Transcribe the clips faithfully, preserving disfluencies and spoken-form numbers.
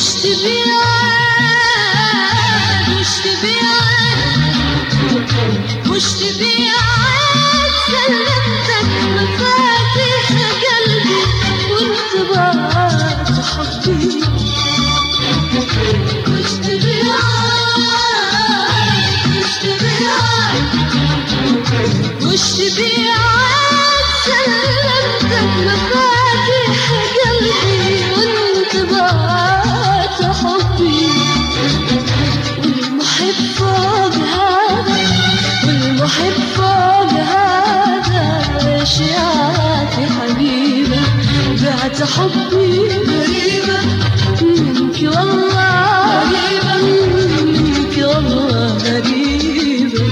حبي غريبة منك والله، غريبة منك والله غريبة.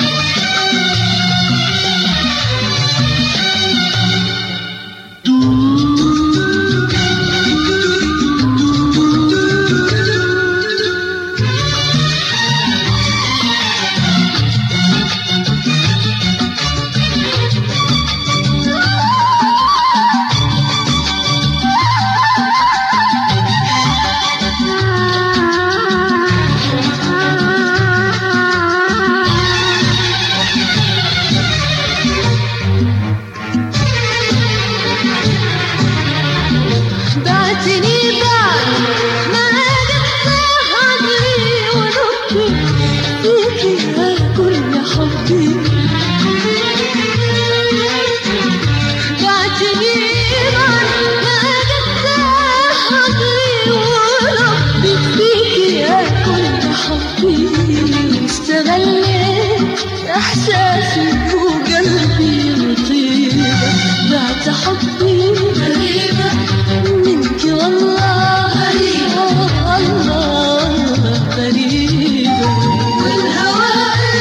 إحساسي وقلبي مطيبة بعد حبي غريبة منك والله، غريبة الله غريبة. والهوى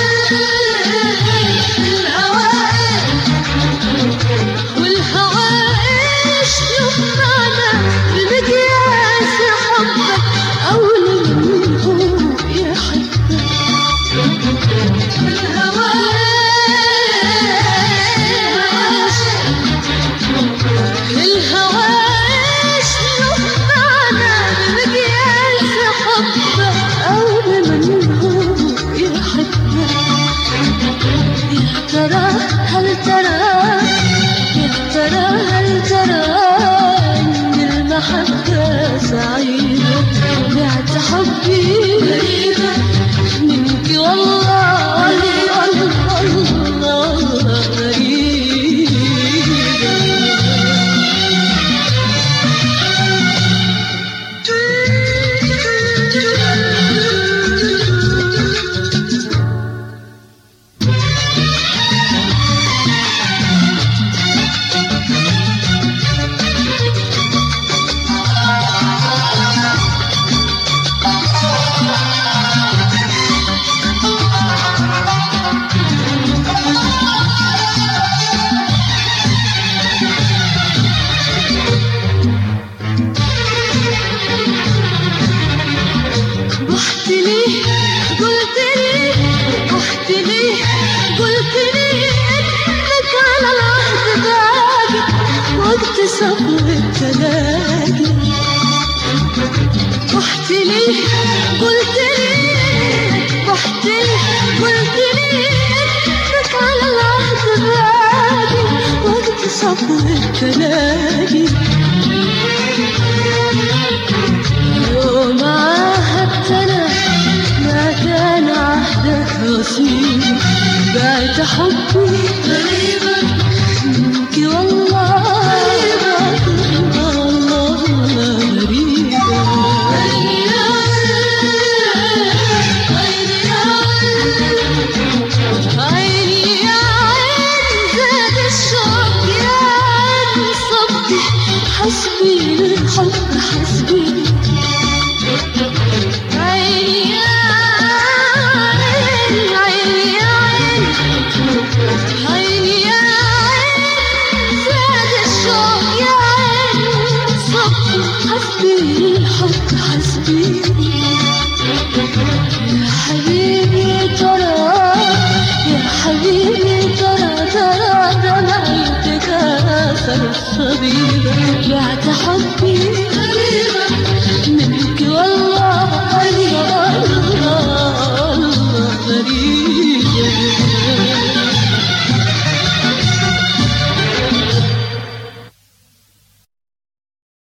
والهوى إيش يفعنا بمقياس حبك أو لمن هو يحبك. هل ترى يا ترى هل ترى إن المحبة سعيدة بعد حبي غريبة منك والله، الله الله غريبة. صبر التلاقي رحت لي قلت لي رحت لي قلت لي انك على العهد باقي وقت صبر التلاقي. يوم عاهدتنا ما كان عهدك رصيد بعد حبي غريبا منك والله، حسبي للحب حسبي عيني يا عين عيني يا عين عيني يا عين زاد الشوق يا عين صبي حسبي للحب حسبي. يا حبيبي ترى يا حبيبي ترى ترى دمعتك أثر الصبيبة بعد